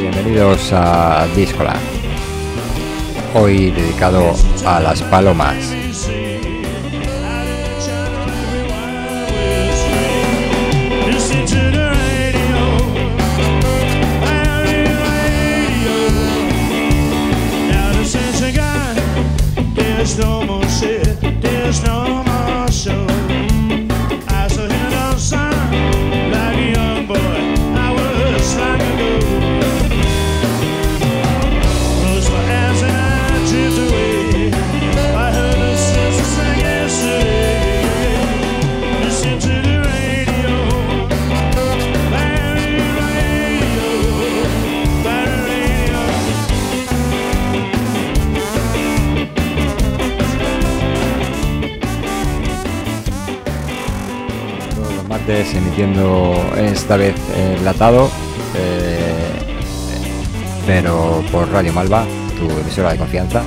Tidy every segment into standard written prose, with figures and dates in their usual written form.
Bienvenidos a Discoland, hoy dedicado a las palomas. Emitiendo esta vez enlatado, pero por Radio Malva, tu emisora de confianza,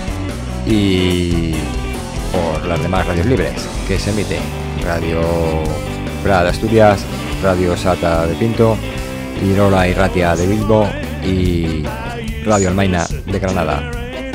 y por las demás radios libres que se emiten: Radio Prada de Asturias, Radio Sata de Pinto, Irola y Ratia de Bilbo y Radio Almaina de Granada.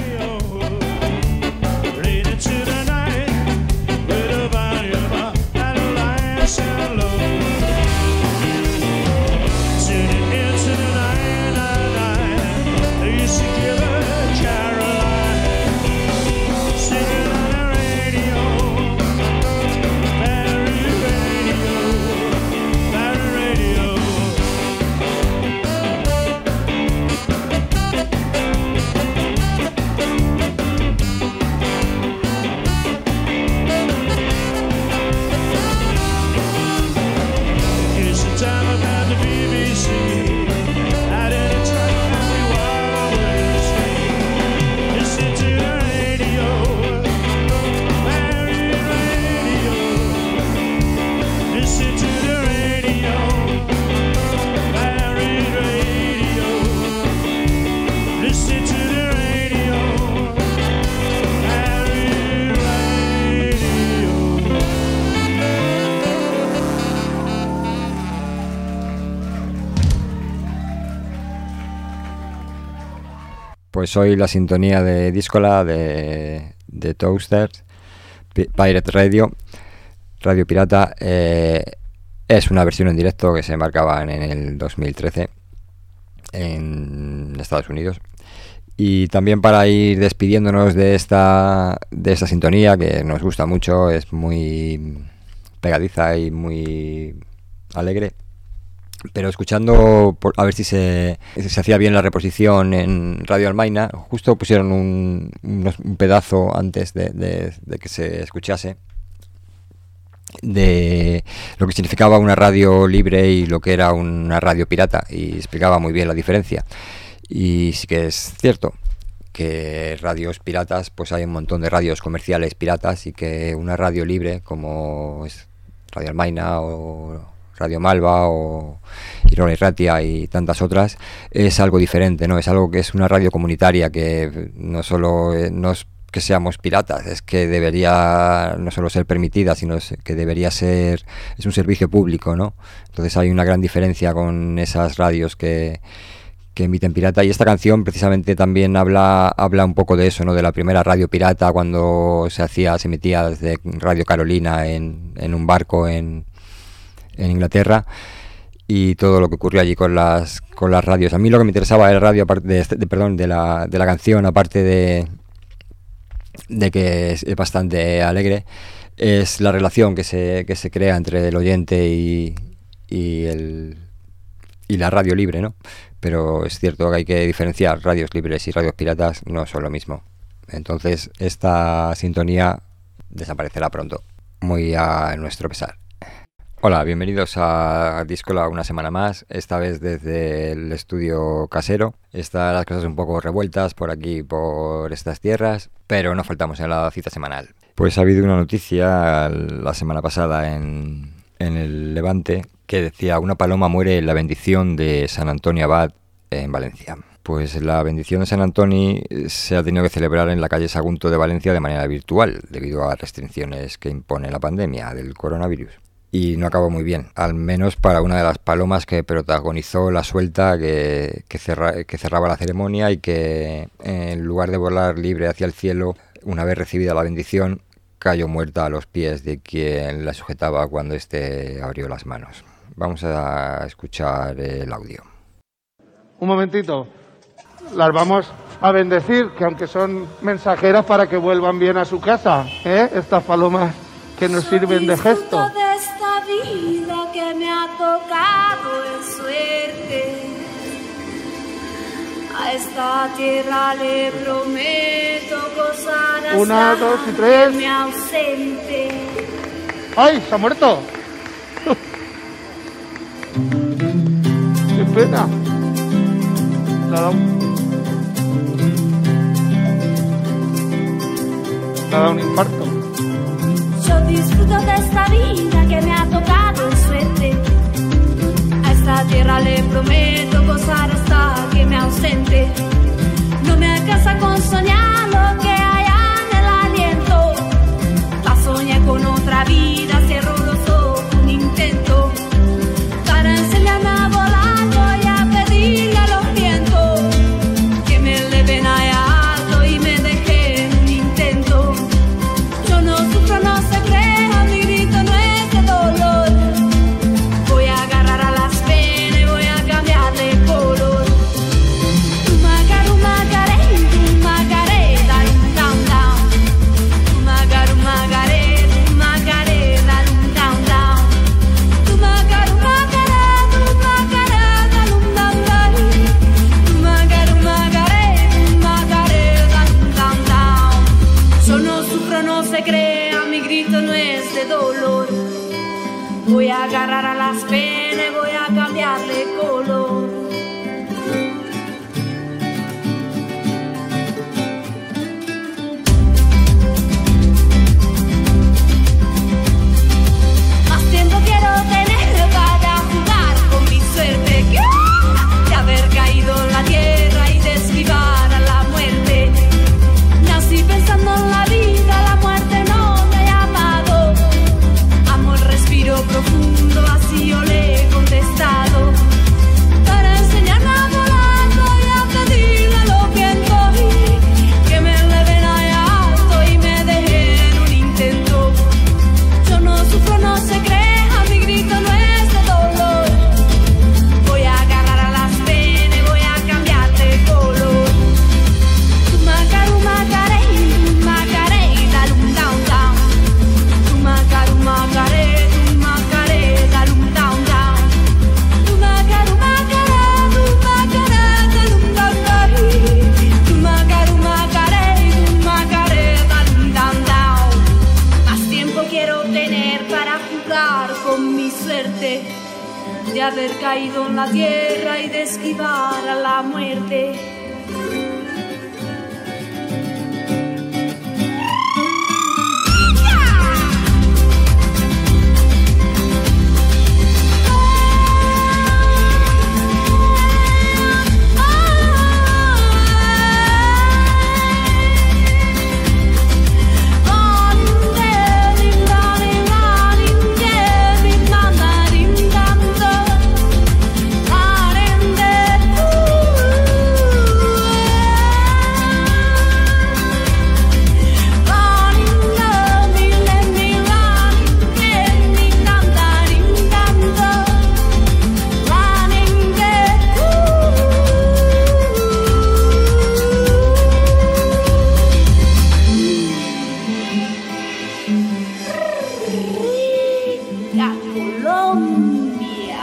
Pues hoy la sintonía de Discola de Toasters, Pirate Radio, Radio Pirata, es una versión en directo que se marcaba en el 2013 en Estados Unidos. Y también para ir despidiéndonos de esta sintonía que nos gusta mucho, es muy pegadiza y muy alegre. Pero escuchando, a ver si se hacía bien la reposición en Radio Almaina, justo pusieron un pedazo antes de que se escuchase de lo que significaba una radio libre y lo que era una radio pirata, y explicaba muy bien la diferencia. Y sí que es cierto que radios piratas, pues hay un montón de radios comerciales piratas, y que una radio libre como es Radio Almaina o Radio Malva o Irola y Ratia y tantas otras, es algo diferente, ¿no? Es algo que es una radio comunitaria, que no solo no es que seamos piratas, es que debería no solo ser permitida, sino que debería ser, es un servicio público, ¿no? Entonces hay una gran diferencia con esas radios que emiten pirata, y esta canción precisamente también habla un poco de eso, ¿no? De la primera radio pirata, cuando se emitía desde Radio Carolina en un barco en Inglaterra, y todo lo que ocurrió allí con las radios. A mí lo que me interesaba de la radio, aparte de la canción, aparte de que es bastante alegre, es la relación que se crea entre el oyente y la radio libre, ¿no? Pero es cierto que hay que diferenciar radios libres y radios piratas, no son lo mismo. Entonces esta sintonía desaparecerá pronto, muy a nuestro pesar. Hola, bienvenidos a Discola una semana más, esta vez desde el estudio casero. Están las cosas un poco revueltas por aquí, por estas tierras, pero no faltamos en la cita semanal. Pues ha habido una noticia la semana pasada en el Levante que decía: una paloma muere en la bendición de San Antonio Abad en Valencia. Pues la bendición de San Antonio se ha tenido que celebrar en la calle Sagunto de Valencia de manera virtual, debido a restricciones que impone la pandemia del coronavirus. y no acabó muy bien, al menos para una de las palomas que protagonizó la suelta que cerraba la ceremonia y que en lugar de volar libre hacia el cielo, una vez recibida la bendición, cayó muerta a los pies de quien la sujetaba cuando éste abrió las manos. Vamos a escuchar el audio. Un momentito, las vamos a bendecir, que aunque son mensajeras para que vuelvan bien a su casa, estas palomas que nos sirven de gesto. De esta vida que me ha tocado en suerte, a esta tierra le prometo gozar hasta 1, 2 y 3. que me ausente. ¡Ay, se ha muerto! ¡Qué pena! Le ha dado un infarto. Yo disfruto de esta vida que me ha tocado en suerte. A esta tierra le prometo gozar hasta que me ausente. No me alcanza con soñar lo que haya en el aliento. La soñé con otra vida, cierro los ojos, un intento. Para enseñarme a volar voy a pedirle a los vientos que me eleven allá alto y me dejen un intento. Yo no sufro, no se crea, mi grito no es de dolor. Voy a agarrar a las penas y voy a cambiar de color. Tu macaru macaré, dar un down down. Tu macaru macaré, dar un down down. Tu macaru macaré, dar un down down. Tu macaru macaré, dar un down down. Yo no sufro, no se crea, mi grito no es de dolor. Voy a agarrar a las penas y voy a cambiarle color. Más tiempo quiero tener para jugar con mi suerte, de haber caído en la tierra y de esquivar a la muerte. Nací pensando en la vida, la muerte no me ha llamado. Amo el respiro profundo, así yo le he contestado. Para enseñarme a volar voy a pedirle a los vientos que me eleven allá alto y me dejen un intento. Yo no sufro, no se crea, mi grito no es de dolor. Voy a agarrar a las penas y voy a cambiar de color. Tu macaru macaré, dar un down down. Tu macaru macaré, dar un down down. Tu macaru macaré, dar un down down. Tu macaru macaré, dar un down down. Más tiempo quiero tener para jugar con mi suerte, de haber caído en la tierra y de esquivar a la muerte. La Colombia.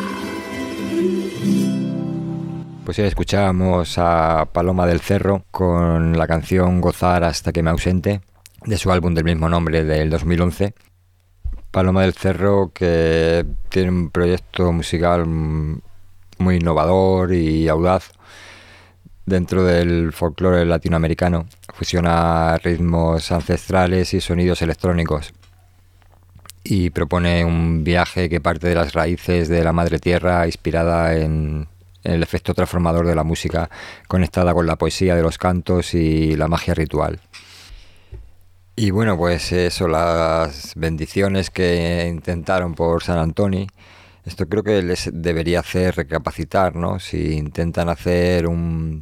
Pues ya escuchábamos a Paloma del Cerro con la canción Gozar hasta que me ausente, de su álbum del mismo nombre del 2011. Paloma del Cerro, que tiene un proyecto musical muy innovador y audaz dentro del folclore latinoamericano. Fusiona ritmos ancestrales y sonidos electrónicos y propone un viaje que parte de las raíces de la madre tierra, inspirada en el efecto transformador de la música, conectada con la poesía de los cantos y la magia ritual. Y bueno, pues eso, las bendiciones que intentaron por San Antonio, esto creo que les debería hacer recapacitar, ¿no? Si intentan hacer un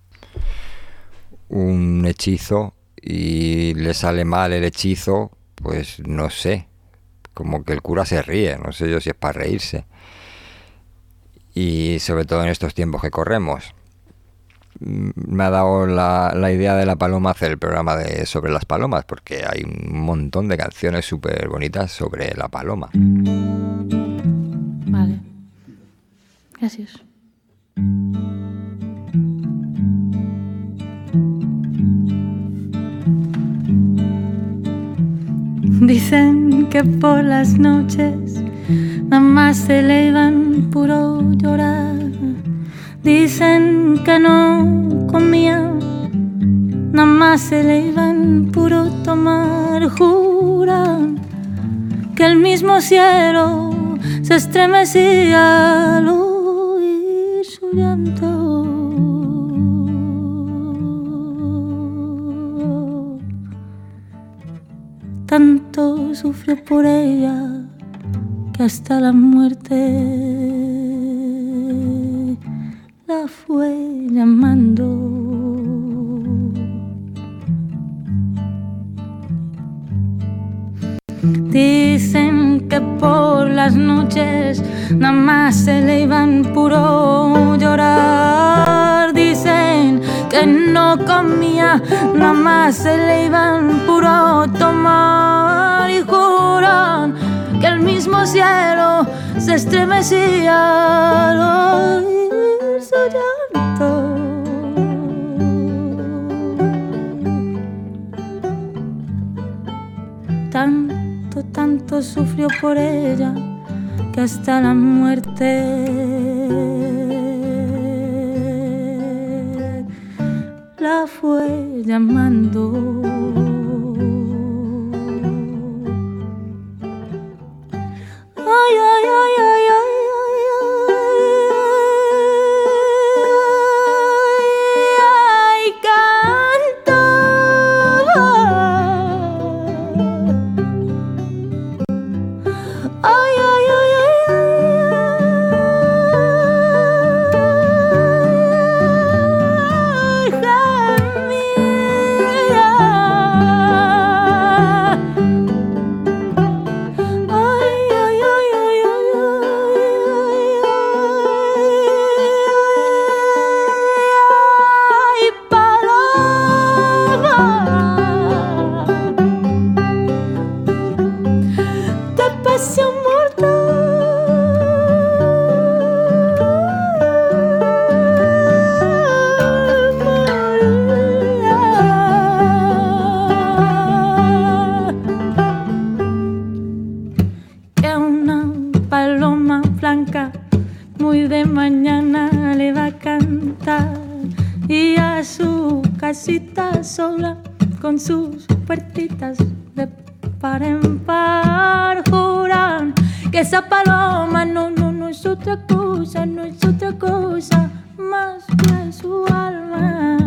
hechizo y le sale mal el hechizo, pues no sé, como que el cura se ríe, no sé yo si es para reírse. Y sobre todo en estos tiempos que corremos. Me ha dado la idea de la paloma hacer el programa sobre las palomas, porque hay un montón de canciones súper bonitas sobre la paloma. Vale. Gracias. Dicen que por las noches nada más se elevan puro llorar. Dicen que no comía, nada más se le iban puro tomar. Juran que el mismo cielo se estremecía al oír su llanto. Tanto sufrió por ella que hasta la muerte la fue llamando. Dicen que por las noches nada más se le iban puro llorar. Dicen que no comía, nada más se le iban puro tomar. Y juran que el mismo cielo se estremecía al oír su llanto. Tanto sufrió por ella que hasta la muerte la fue llamando. Ay, ay, ay, ay, ay, ay, canto. Ay, ay, ay, ay, muy de mañana le va a cantar y a su casita sola con sus puertitas de par en par. Juran que esa paloma no es otra cosa, no es otra cosa más que su alma.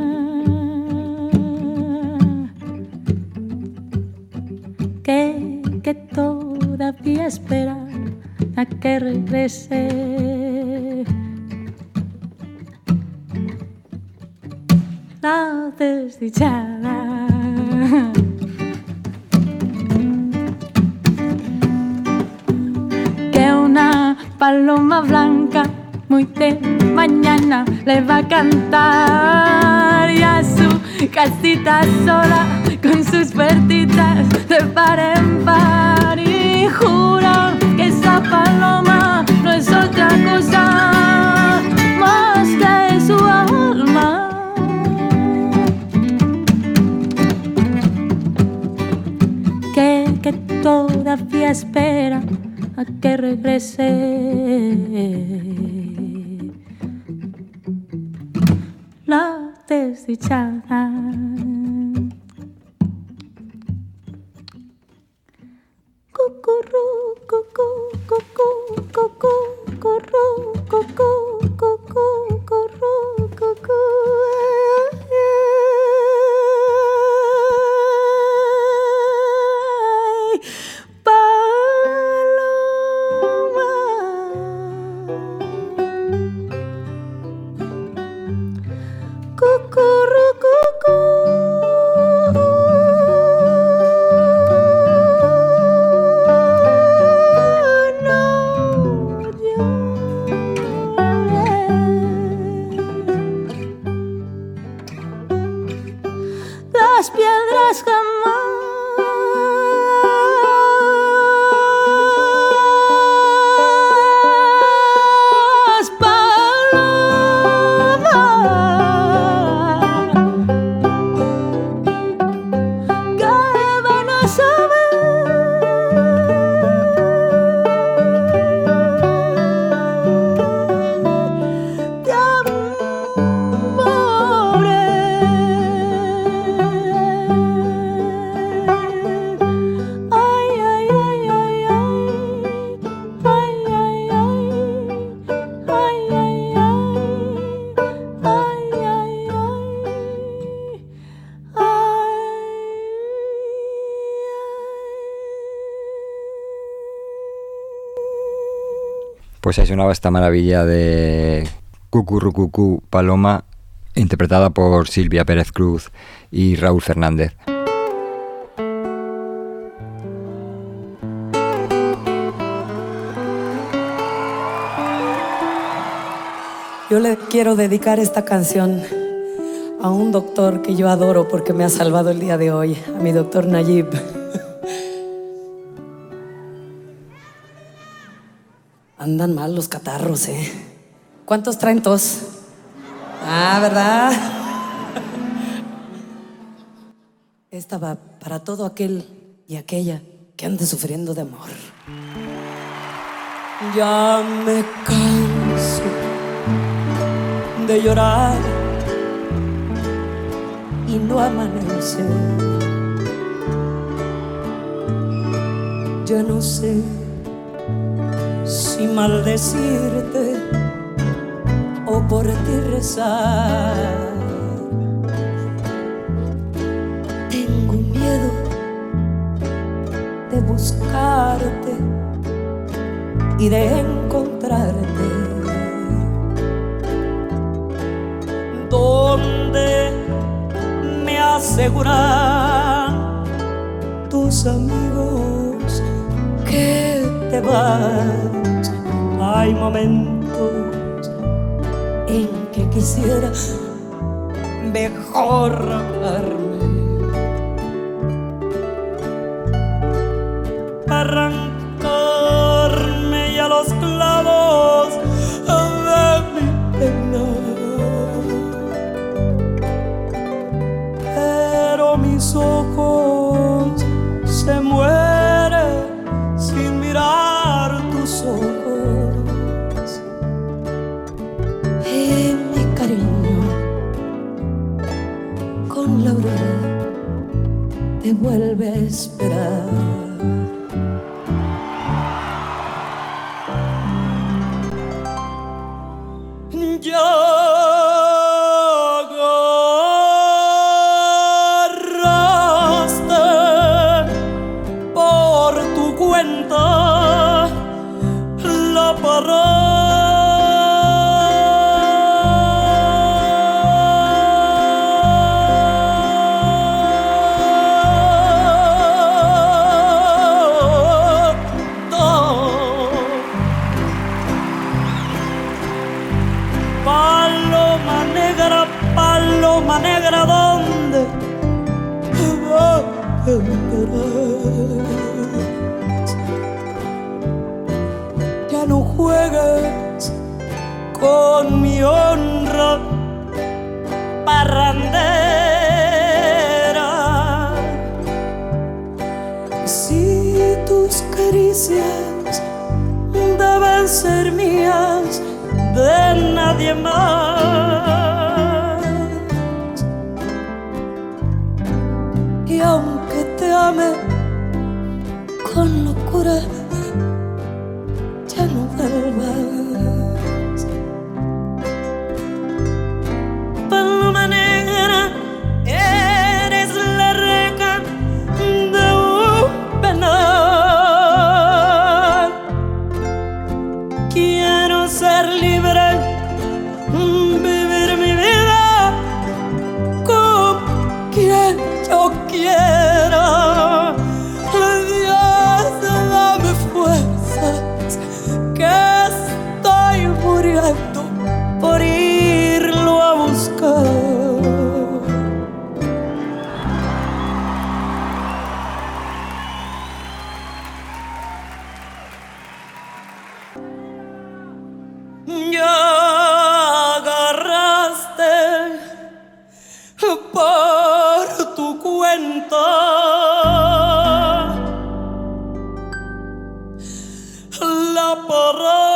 Que todavía espera a que regrese la desdichada. Que una paloma blanca muy de mañana le va a cantar y a su casita sola con sus puertitas de par en par. Y jura que esa paloma no es otra cosa más que su alma. Que todavía espera a que regrese la desdichada. Cucurú, cucú, cucú, cucú, curú, cucú, cucú, curú, cucú. Pues ahí sonaba esta maravilla de Cucurrucucú Paloma, interpretada por Silvia Pérez Cruz y Raúl Fernández. Yo le quiero dedicar esta canción a un doctor que yo adoro porque me ha salvado el día de hoy, a mi doctor Nayib. Andan mal los catarros, ¿eh? ¿Cuántos traen tos? Ah, ¿verdad? Esta va para todo aquel y aquella que ande sufriendo de amor. Ya me canso de llorar y no amanecer. Ya no sé si maldecirte o por ti rezar. Tengo miedo de buscarte y de encontrarte donde me aseguran tus amigos que te vas. Hay momentos en que quisiera mejor hablarme, arrancarme ya los clavos de mi pena, pero mis ojos se mueren sin mirar tus ojos. Y mi cariño con la aurora te vuelve a esperar. Ya agarraste por tu cuenta la parada. Paloma negra, ¿dónde andarás? Ya no juegues con mi honra parrandera. Si tus caricias deben ser mías, de nadie más. Y aunque te ame con locura, ya no vuelvas. Paloma negra, eres la reja de un penal. Quiero ser libre, vivir mi vida con quien yo quiera. Dios, dame fuerzas, que estoy muriendo por irlo a buscar. Ya agarraste por tu cuenta la parada.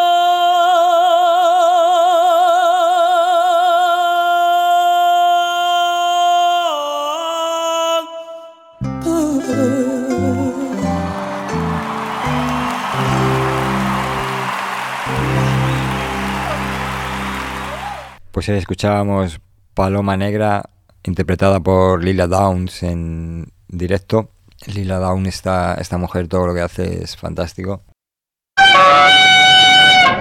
Pues ahí escuchábamos Paloma Negra, interpretada por Lila Downs en directo. Lila Downs, esta mujer, todo lo que hace es fantástico.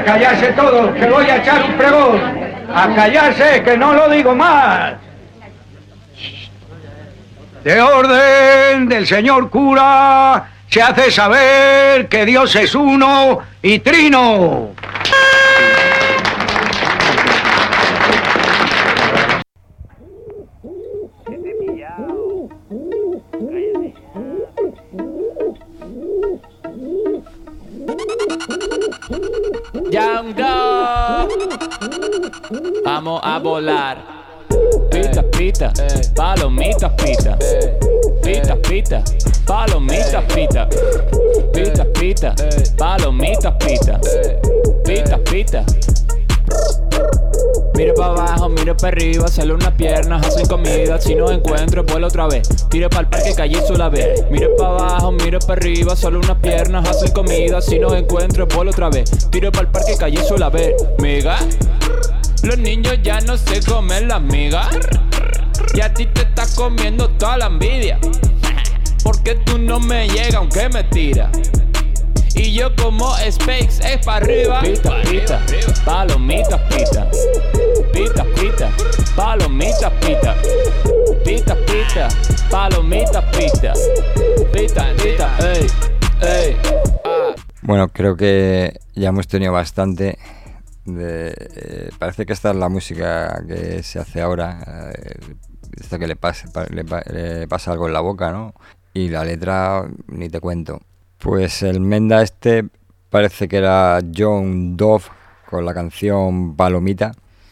callarse todos, que voy a echar un pregón. A callarse, que no lo digo más. De orden del señor cura, se hace saber que Dios es uno y trino. Yanga, vamos a volar. Pita, pita, palomitas, pita. Pita, pita, palomitas, pita. Pita, pita, palomitas, pita. Pita, pita. Mire para abajo, mire para arriba, sale unas piernas, hacen comida. Si no encuentro, vuelo otra vez. Tire para el parque, callizo la vez. Mire para abajo, mire para arriba, solo unas piernas, hacen comida. Si no encuentro, vuelo otra vez. Tire para el parque, callizo la vez. Miga, los niños ya no se comen la miga. Y a ti te está comiendo toda la envidia. Porque tú no me llegas aunque me tira. Y yo como Space es para arriba. Pita, pita, palomitas, pita. Pita, pita, palomitas, pita. Pita, pita, palomitas, pita. Pita, pita, ey, ey. Bueno, creo que ya hemos tenido bastante. Parece que esta es la música que se hace ahora. Esto que le pasa algo en la boca, ¿no? Y la letra, ni te cuento. Pues el Menda este parece que era John Dove con la canción Palomita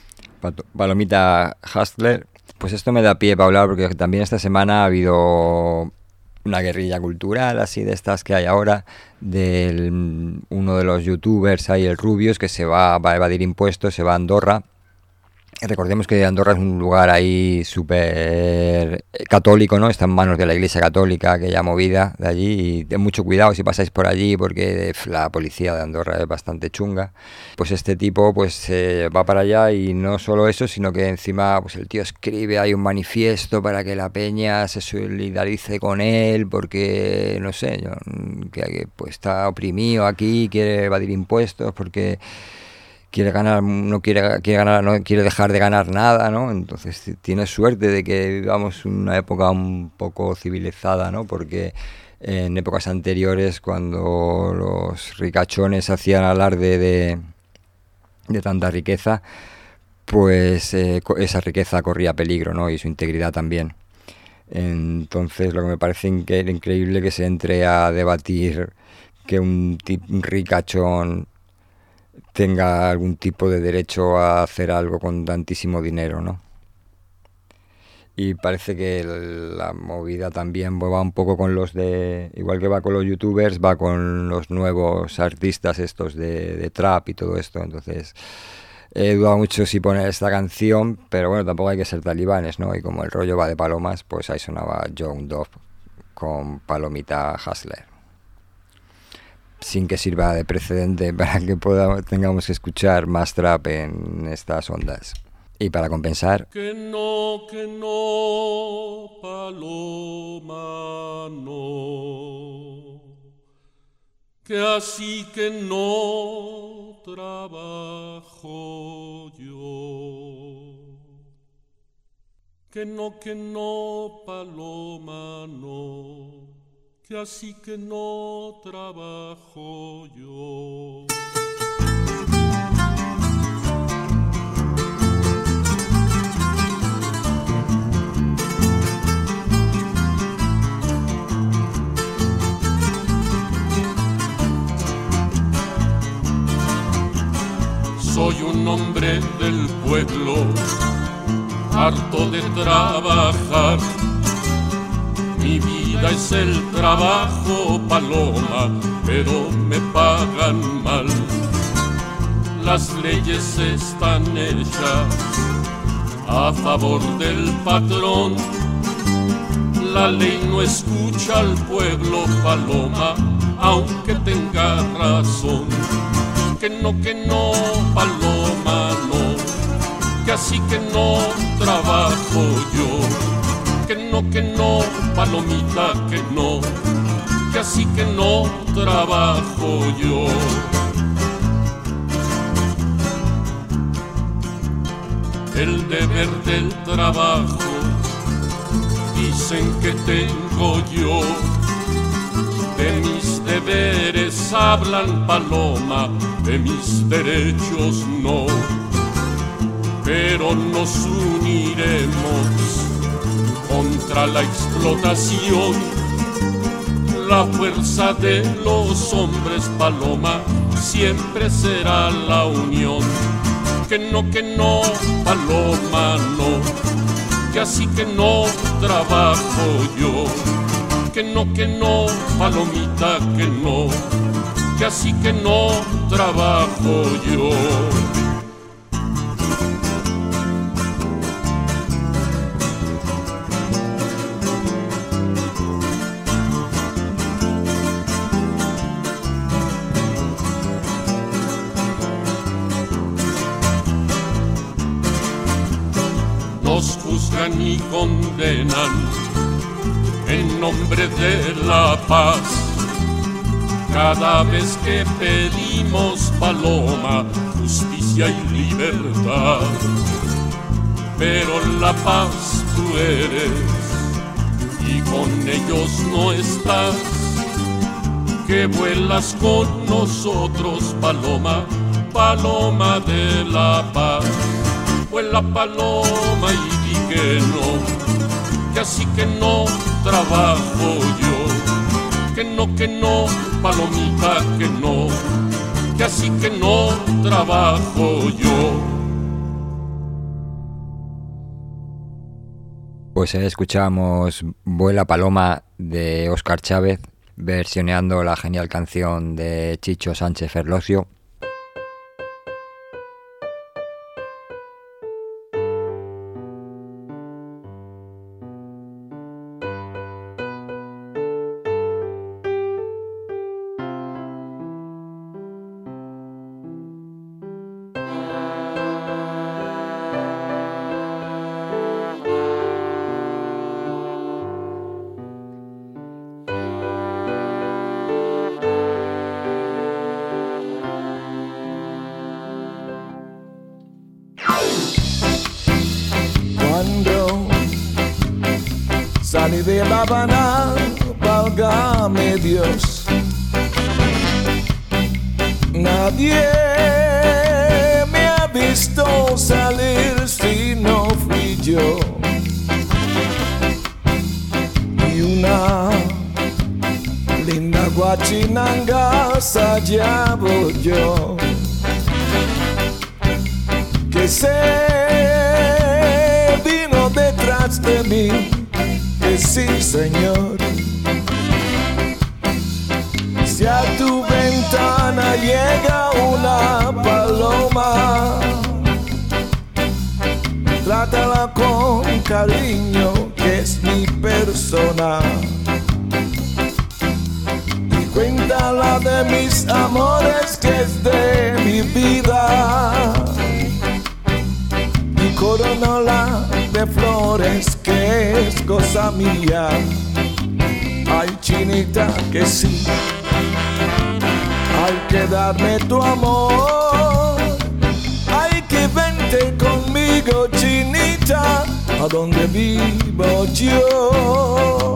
Hustler. Pues esto me da pie para hablar porque también esta semana ha habido una guerrilla cultural así de estas que hay ahora de uno de los youtubers ahí, el Rubius, que se va a evadir impuestos, se va a Andorra. Recordemos que Andorra es un lugar ahí súper católico, ¿no? Está en manos de la Iglesia Católica, aquella movida de allí. Y ten mucho cuidado si pasáis por allí porque la policía de Andorra es bastante chunga. Pues este tipo pues va para allá y no solo eso, sino que encima pues el tío escribe ahí un manifiesto para que la peña se solidarice con él porque, no sé, que pues está oprimido aquí, quiere evadir impuestos porque... quiere ganar, no quiere dejar de ganar nada, ¿no? Entonces tiene suerte de que vivamos una época un poco civilizada, ¿no? Porque en épocas anteriores, cuando los ricachones hacían alarde de tanta riqueza, pues esa riqueza corría peligro, ¿no? Y su integridad también. Entonces lo que me parece increíble que se entre a debatir que un ricachón tenga algún tipo de derecho a hacer algo con tantísimo dinero, ¿no? Y parece que la movida también va un poco con los de... igual que va con los youtubers, va con los nuevos artistas estos de trap y todo esto. Entonces he dudado mucho si poner esta canción, pero bueno, tampoco hay que ser talibanes, ¿no? Y como el rollo va de palomas, pues ahí sonaba John Dove con Palomita Hustler. Sin que sirva de precedente para que tengamos que escuchar más trap en estas ondas. Y para compensar... Que no, paloma, no. Que así que no trabajo yo. Que no, paloma, no. Que así que no trabajo yo. Soy un hombre del pueblo, harto de trabajar. Mi vida es el trabajo, paloma, pero me pagan mal. Las leyes están hechas a favor del patrón. La ley no escucha al pueblo, paloma, aunque tenga razón. Que no, paloma, no, que así que no trabajo yo. Que no, palomita, que así que no trabajo yo. el deber del trabajo. Dicen que tengo yo, de mis deberes hablan, paloma, de mis derechos no. Pero nos uniremos contra la explotación. La fuerza de los hombres, paloma, siempre será la unión. Que no, paloma, no, que así que no trabajo yo. Que no, palomita, que no, que así que no trabajo yo. Nos juzgan y condenan en nombre de la paz. Cada vez que pedimos, paloma, justicia y libertad. Pero la paz tú eres y con ellos no estás. Que vuelas con nosotros, paloma, paloma de la paz. Vuela paloma y di que no, que así que no trabajo yo. Que no, palomita, que no, que así que no trabajo yo. Pues escuchamos Vuela Paloma de Óscar Chávez, versioneando la genial canción de Chicho Sánchez Ferlosio. Salí de La Habana, válgame Dios. Nadie me ha visto salir si no fui yo. Y una linda guachinanga allá voy yo. Que se vino detrás de mí. Sí, señor. Si a tu ventana llega una paloma, trátala con cariño, que es mi persona. Y cuéntala de mis amores, que es de mi vida. Y coronala de flores, que es cosa mía. Ay, chinita, que sí, hay que darme tu amor. Hay que vente conmigo, chinita, a donde vivo yo.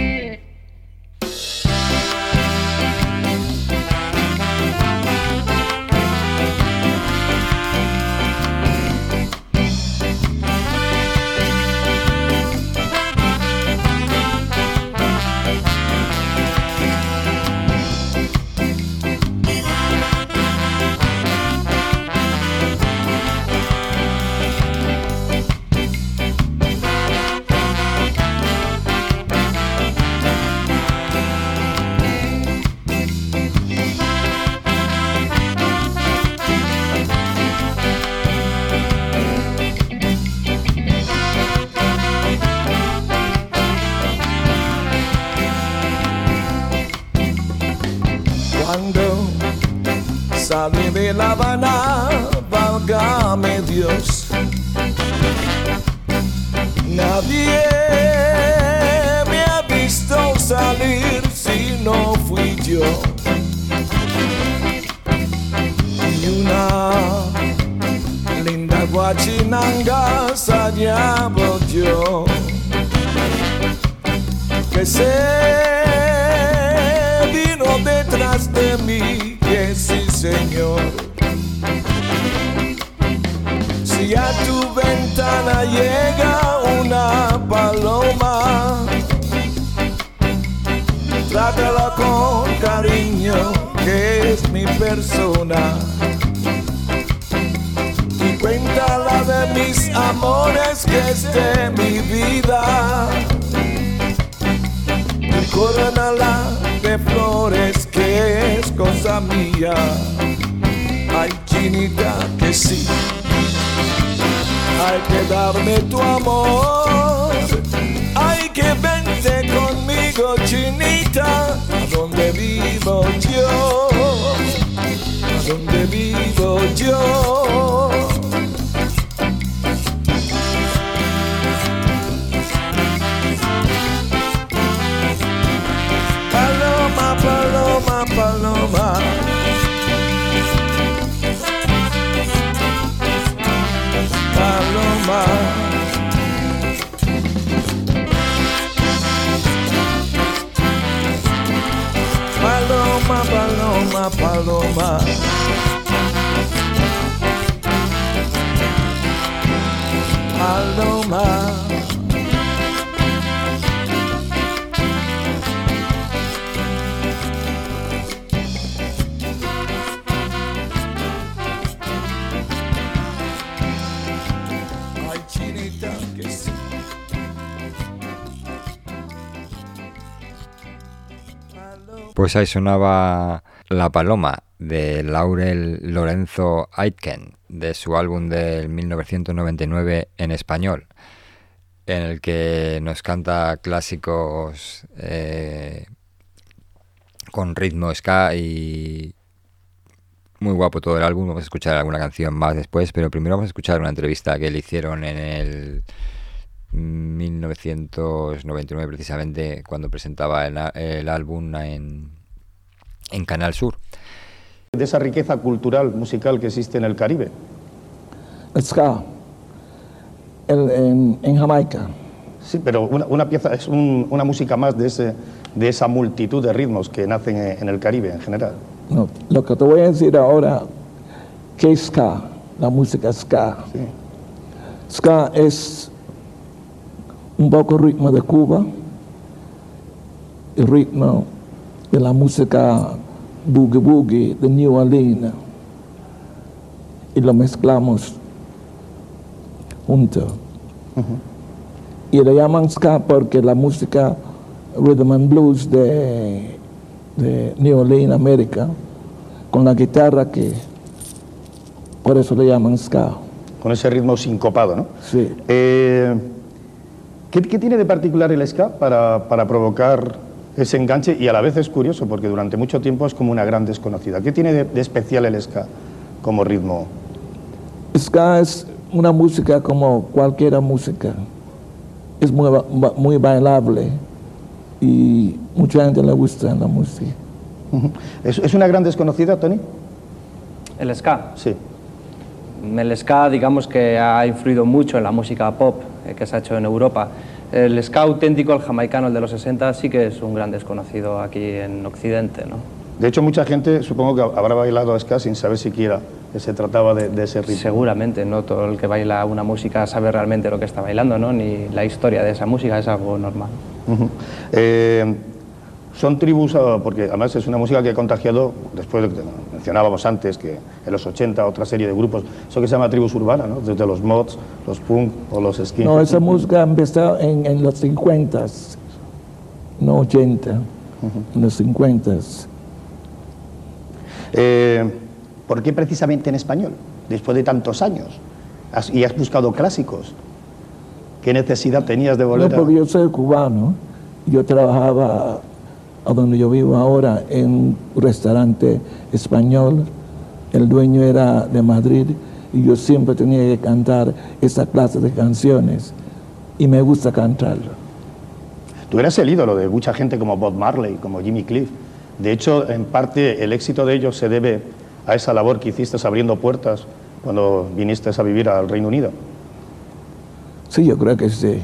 Salí de La Habana, válgame Dios. Nadie me ha visto salir si no fui yo. Y una linda guay Chinanga Sayabo yo, que se vino detrás de mí, que sí señor. Si a tu ventana llega una paloma, trátala con cariño, que es mi persona. Y cuéntala de mis amores, que es de mi vida. Y corónala de flores, que es cosa mía. Ay, chinita, que sí. Hay que darme tu amor. Hay que vente conmigo, chinita, a donde vivo yo, a donde vivo yo. Paloma, paloma, paloma. Paloma. Paloma, paloma, paloma. Paloma. Ay, chinita, que sí. Pues ahí sonaba La Paloma de Laurel Lorenzo Aitken, de su álbum del 1999 en español, en el que nos canta clásicos con ritmo ska, y muy guapo todo el álbum. Vamos a escuchar alguna canción más después, pero primero vamos a escuchar una entrevista que le hicieron en el 1999, precisamente cuando presentaba el álbum en Canal Sur. De esa riqueza cultural, musical que existe en el Caribe. El ska, en Jamaica. Sí, pero una pieza, es una música más de esa multitud de ritmos que nacen en el Caribe en general. No, lo que te voy a decir ahora, ¿qué es ska? La música ska. Sí. Ska es un poco ritmo de Cuba, el ritmo de la música boogie boogie de New Orleans, y lo mezclamos juntos. Y le llaman ska porque la música rhythm and blues de New Orleans, América, con la guitarra, que por eso le llaman ska. Con ese ritmo sincopado, ¿no? Sí. ¿Qué tiene de particular el ska para provocar ese enganche? Y a la vez es curioso, porque durante mucho tiempo es como una gran desconocida. ¿Qué tiene de especial el ska como ritmo? Ska es una música como cualquier música. Es muy bailable y mucha gente le gusta la música. ¿Es una gran desconocida, Tony? ¿El ska? Sí. El ska, digamos que ha influido mucho en la música pop que se ha hecho en Europa. El ska auténtico, el jamaicano, el de los 60, sí que es un gran desconocido aquí en Occidente, ¿no? De hecho, mucha gente supongo que habrá bailado ska sin saber siquiera que se trataba de ese ritmo. Seguramente, no todo el que baila una música sabe realmente lo que está bailando, ¿no? Ni la historia de esa música, es algo normal. Son tribus, porque además es una música que ha contagiado, después de que mencionábamos antes, que en los 80 otra serie de grupos, eso que se llama tribus urbanas, ¿no? Desde los mods, los punk o los skinheads. No, esa música empezó en los 50, no 80, en los 50. ¿Por qué precisamente en español, después de tantos años? ¿Y has buscado clásicos? ¿Qué necesidad tenías de volver No, porque yo soy cubano. Yo trabajaba a donde yo vivo ahora en un restaurante español. El dueño era de Madrid y yo siempre tenía que cantar esa clase de canciones y me gusta cantarlo. Tú eras el ídolo de mucha gente como Bob Marley, como Jimmy Cliff. De hecho, en parte el éxito de ellos se debe a esa labor que hiciste abriendo puertas cuando viniste a vivir al Reino Unido? Sí, yo creo que sí.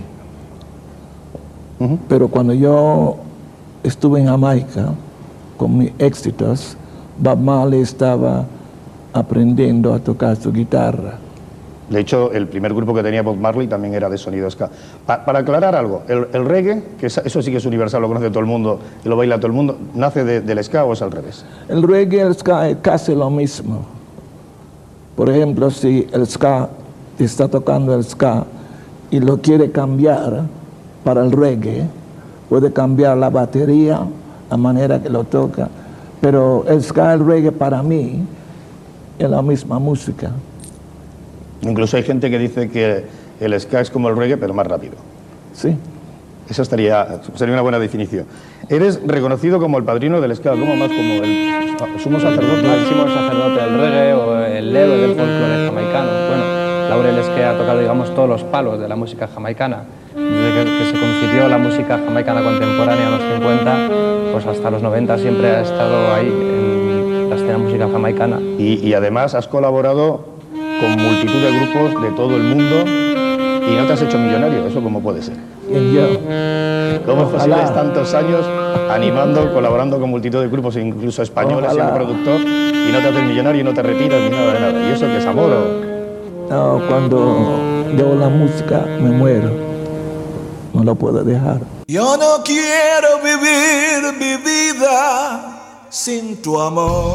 Pero cuando yo estuve en Jamaica con mis éxitos, Bob Marley estaba aprendiendo a tocar su guitarra. De hecho, el primer grupo que tenía Bob Marley también era de sonido ska. Para aclarar algo, el reggae, que eso sí que es universal, lo conoce todo el mundo y lo baila todo el mundo, ¿nace del ska o es al revés? El reggae y el ska es casi lo mismo. Por ejemplo, si el ska está tocando el ska y lo quiere cambiar para el reggae, puede cambiar la batería, la manera que lo toca, pero el ska y el reggae para mí es la misma música. Incluso hay gente que dice que el ska es como el reggae, pero más rápido. Sí. Eso sería una buena definición. Eres reconocido como el padrino del ska, ¿cómo más? Como el sumo sacerdote. Máximo sacerdote del reggae o el héroe del folclore jamaicano. Bueno, Laurel es que ha tocado, digamos, todos los palos de la música jamaicana. Desde que se concibió la música jamaicana contemporánea en los 50, pues hasta los 90 siempre ha estado ahí en la escena musical jamaicana. Y además has colaborado con multitud de grupos de todo el mundo y no te has hecho millonario. ¿Eso cómo puede ser? ¿Cómo es posible tantos años animando, colaborando con multitud de grupos, incluso españoles, siendo productor, y no te haces millonario y no te retiras ni nada de nada? ¿Y eso qué es amor o...? No, cuando dejo la música me muero. No lo puedo dejar. Yo no quiero vivir mi vida sin tu amor.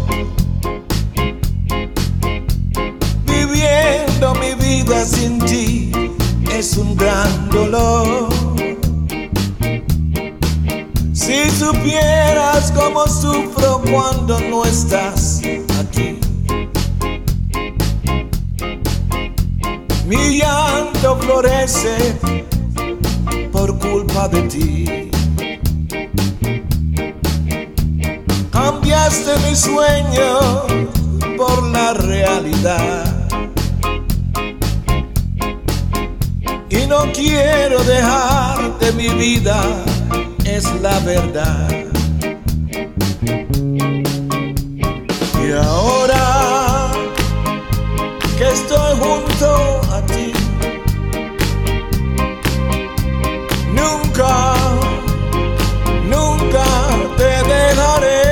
Viviendo mi vida sin ti es un gran dolor. Si supieras cómo sufro cuando no estás aquí. Mi llanto florece por culpa de ti. Cambiaste mi sueño por la realidad. Y no quiero dejarte, mi vida es la verdad. Y ahora que estoy junto a ti, nunca, nunca te dejaré.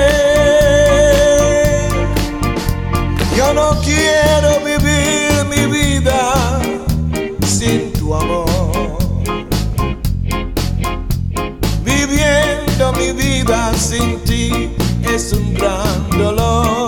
Yo no quiero vivir mi vida sin tu amor. Viviendo mi vida sin ti es un gran dolor.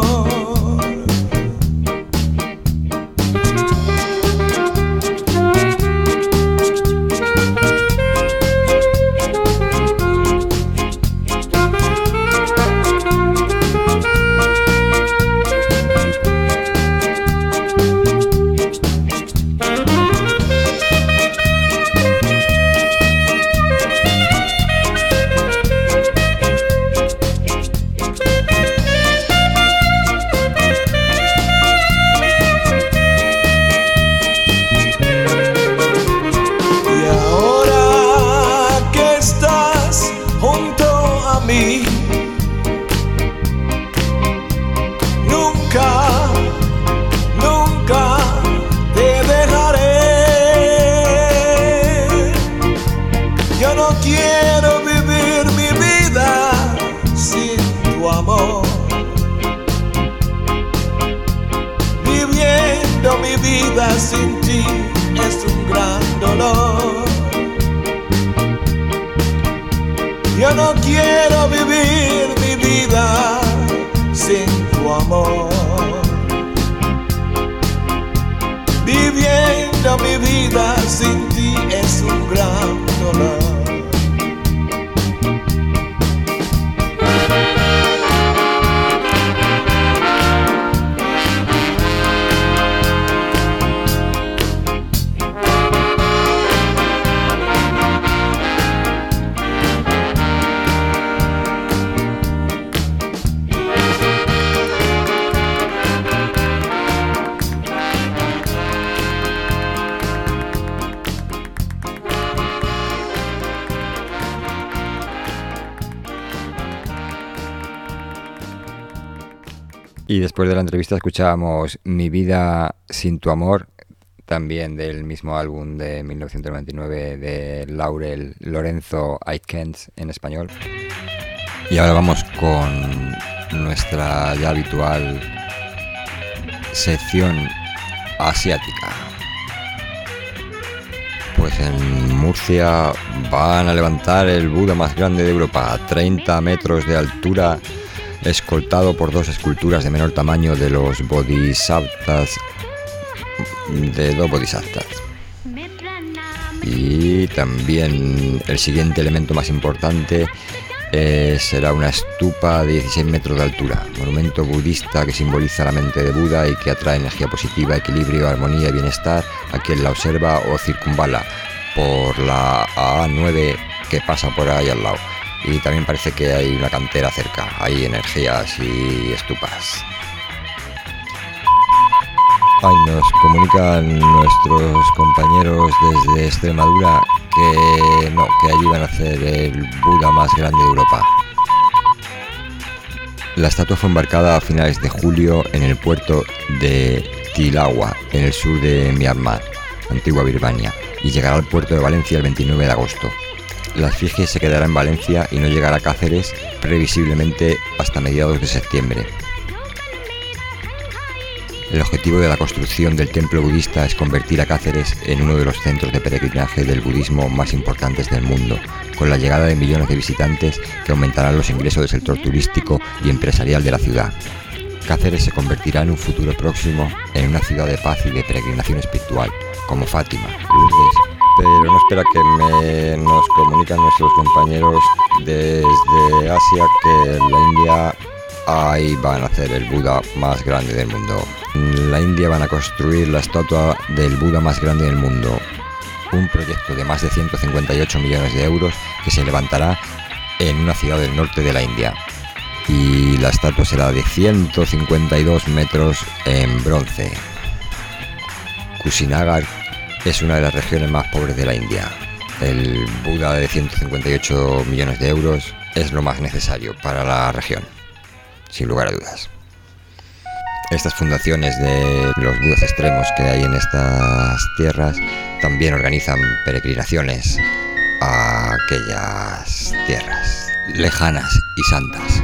Sin ti es un gran dolor. Yo no quiero vivir mi vida sin tu amor. Viviendo mi vida sin ti es un gran dolor. Y después de la entrevista escuchábamos Mi vida sin tu amor, también del mismo álbum de 1999 de Laurel Lorenzo Aikens en español. Y ahora vamos con nuestra ya habitual sección asiática. Pues en Murcia van a levantar el Buda más grande de Europa, a 30 metros de altura, escoltado por 2 esculturas de menor tamaño de los bodhisattvas, de 2 bodhisattvas. Y también el siguiente elemento más importante será una estupa de 16 metros de altura, monumento budista que simboliza la mente de Buda y que atrae energía positiva, equilibrio, armonía y bienestar a quien la observa o circunvala por la A9 que pasa por ahí al lado. Y también parece que hay una cantera cerca, hay energías y estupas. Nos comunican nuestros compañeros desde Extremadura que allí van a hacer el Buda más grande de Europa. La estatua fue embarcada a finales de julio en el puerto de Tilagua, en el sur de Myanmar, antigua Birmania, y llegará al puerto de Valencia el 29 de agosto. La efigie se quedará en Valencia y no llegará a Cáceres previsiblemente hasta mediados de septiembre. El objetivo de la construcción del templo budista es convertir a Cáceres en uno de los centros de peregrinaje del budismo más importantes del mundo, con la llegada de millones de visitantes que aumentarán los ingresos del sector turístico y empresarial de la ciudad. Cáceres se convertirá en un futuro próximo en una ciudad de paz y de peregrinación espiritual, como Fátima, Lourdes. Pero no espera que nos comunican nuestros compañeros desde Asia que en la India ahí van a hacer el Buda más grande del mundo. En la India van a construir la estatua del Buda más grande del mundo, un proyecto de más de 158 millones de euros que se levantará en una ciudad del norte de la India. Y la estatua será de 152 metros en bronce. Kushinagar es una de las regiones más pobres de la India. El Buda de 158 millones de euros es lo más necesario para la región, sin lugar a dudas. Estas fundaciones de los Budas extremos que hay en estas tierras también organizan peregrinaciones a aquellas tierras lejanas y santas.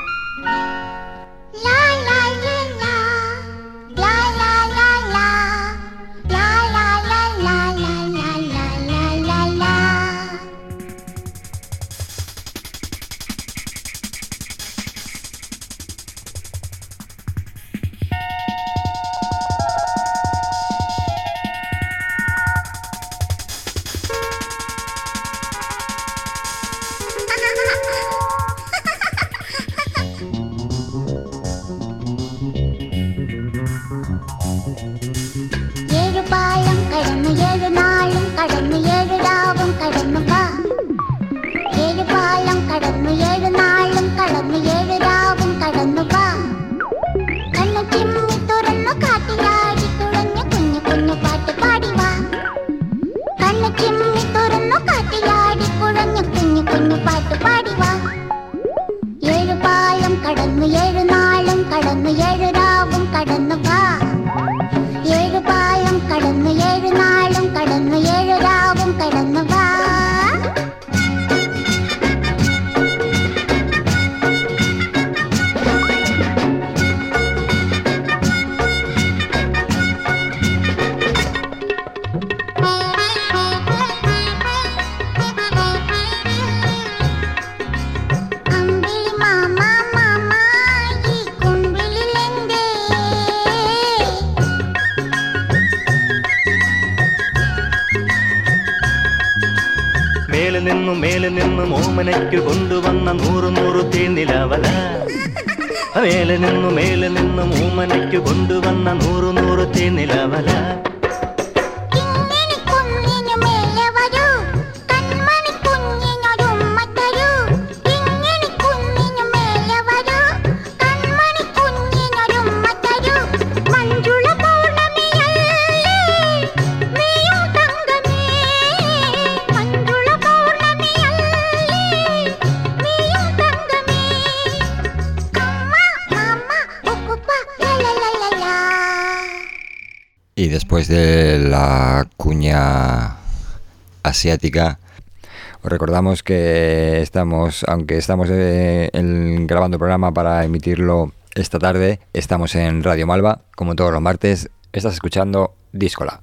മേലെ നിന്ന് മോമനയ്ക്ക് കൊണ്ടുവന്ന 100 തേനിലാവല. മേലെ നിന്ന് മോമനയ്ക്ക് കൊണ്ടുവന്ന 100 തേനിലാവല. Y después de la cuña asiática, os recordamos que aunque estamos grabando el programa para emitirlo esta tarde, estamos en Radio Malva, como todos los martes. Estás escuchando Díscola.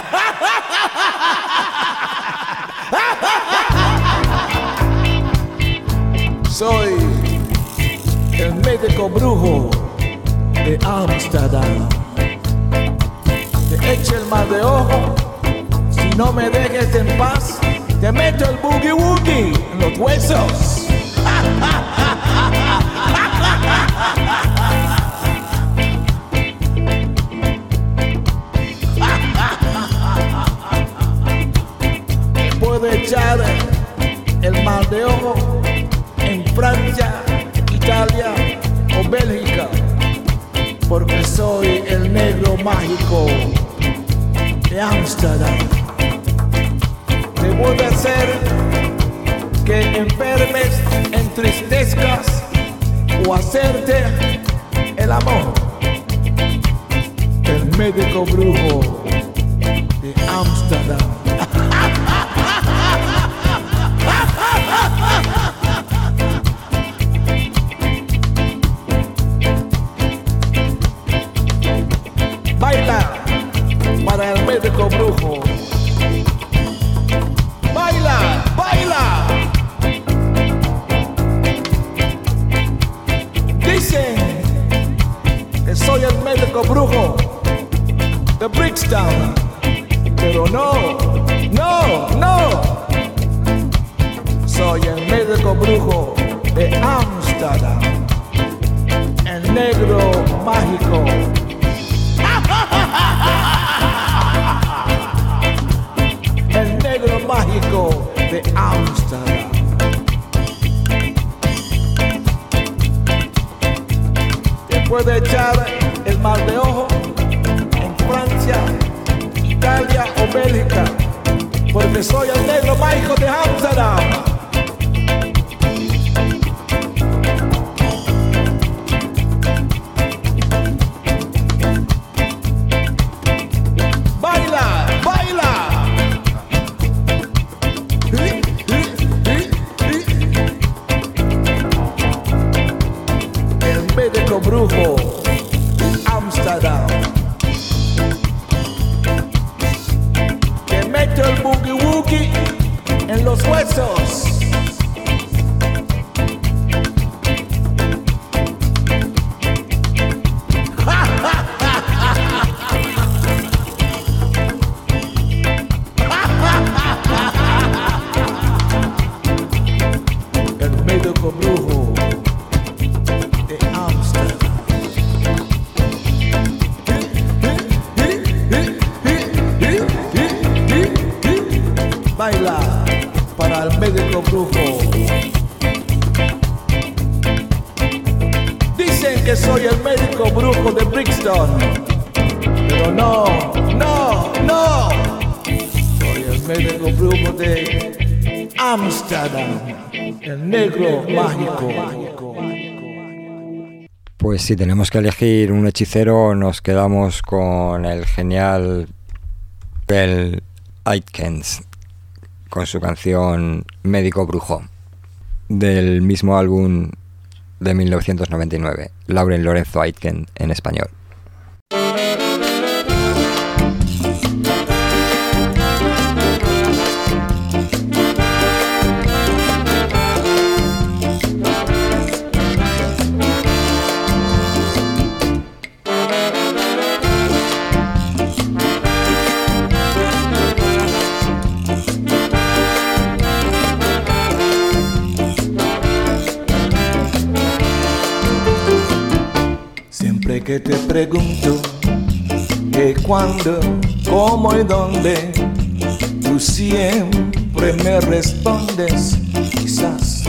Soy el médico brujo de Ámsterdam. Te echo el mal de ojo, si no me dejes en paz, te meto el boogie woogie en los huesos. Te puedo echar el mal de ojo en Francia, Italia o Bélgica, porque soy el negro mágico de Ámsterdam. Te voy a hacer que enfermes, entristezcas o hacerte el amor. El médico brujo de Ámsterdam. Baila para el médico brujo. Baila, baila. Dicen que soy el médico brujo de Brixton, pero no. Soy el médico brujo de Ámsterdam, el negro mágico. El negro mágico de Ámsterdam. Te puede echar el mal de ojo en Francia, Italia o Bélgica, porque soy el negro mágico de Ámsterdam. Brujo, Ámsterdam. Te meto el boogie woogie en los huesos. El médico brujo de Ámsterdam. Baila para el médico brujo. Dicen que soy el médico brujo de Brixton, pero no. Soy el médico brujo de Ámsterdam, el negro mágico. Pues si tenemos que elegir un hechicero, nos quedamos con el genial Pell Atkins, con su canción Médico Brujo, del mismo álbum de 1999, Lauren Lorenzo Aitken en español. Que te pregunto que cuándo, cómo y dónde, tú siempre me respondes quizás.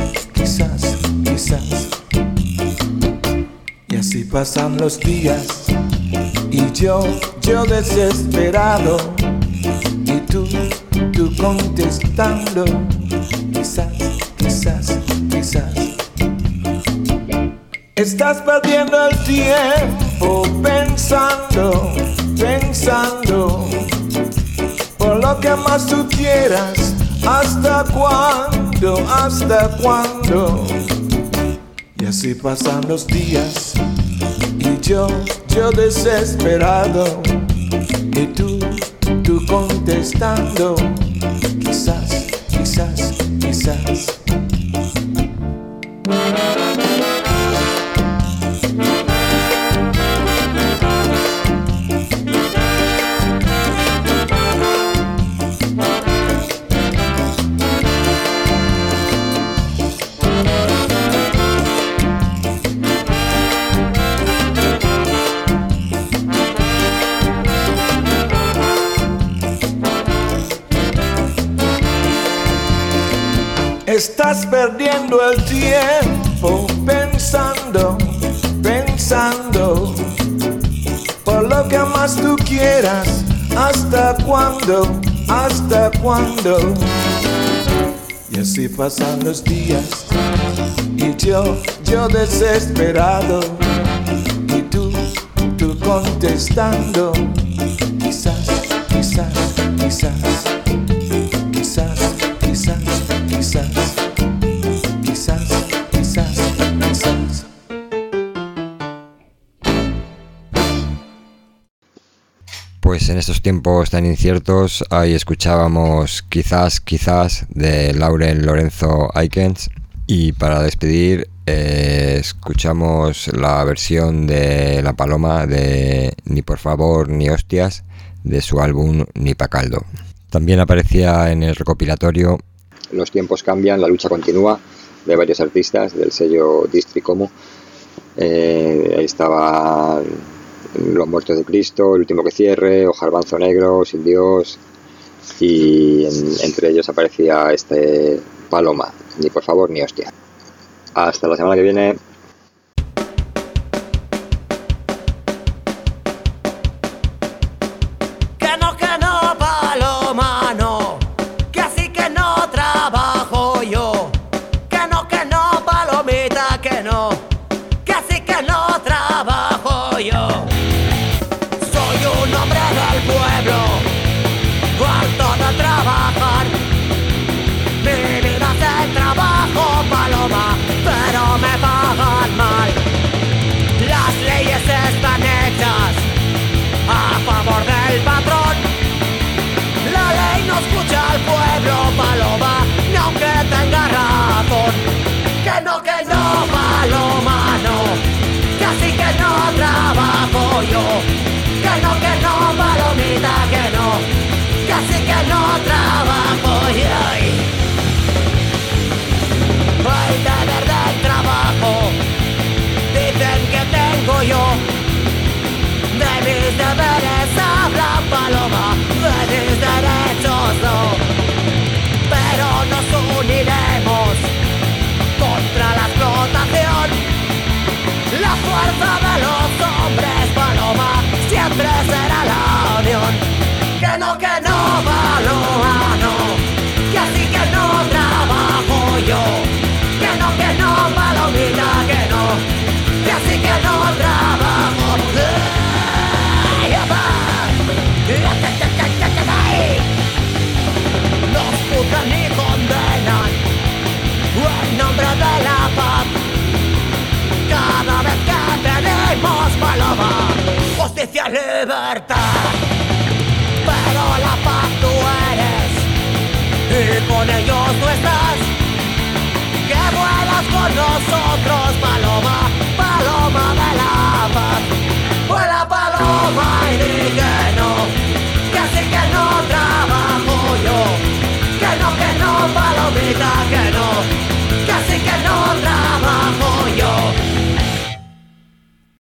Y así pasan los días y yo desesperado, y tú contestando quizás. Estás perdiendo el tiempo pensando, pensando por lo que más tú quieras. ¿Hasta cuándo? ¿Hasta cuándo? Y así pasan los días y yo desesperado, y tú contestando, quizás, quizás, quizás. Estás perdiendo el tiempo pensando, pensando por lo que más tú quieras. ¿Hasta cuándo? ¿Hasta cuándo? Y así pasan los días y yo desesperado, y tú contestando, quizás, quizás, quizás, quizás, quizás, quizás, quizás, quizás, quizás. Pues en estos tiempos tan inciertos, ahí escuchábamos Quizás, quizás de Lauren Lorenzo Aikens, y para despedir escuchamos la versión de La Paloma de Ni por favor ni hostias de su álbum Ni pa' caldo. También aparecía en el recopilatorio Los tiempos cambian, la lucha continúa, de varios artistas del sello Districomo. Ahí estaba Los muertos de Cristo, El último que cierre, Ojarbanzo negro, Sin Dios, y entre ellos aparecía este Paloma, Ni por favor ni hostia. Hasta la semana que viene. Justicia, libertad, pero la paz tú eres y con ellos tú estás. Que vuelas con nosotros, paloma, paloma de la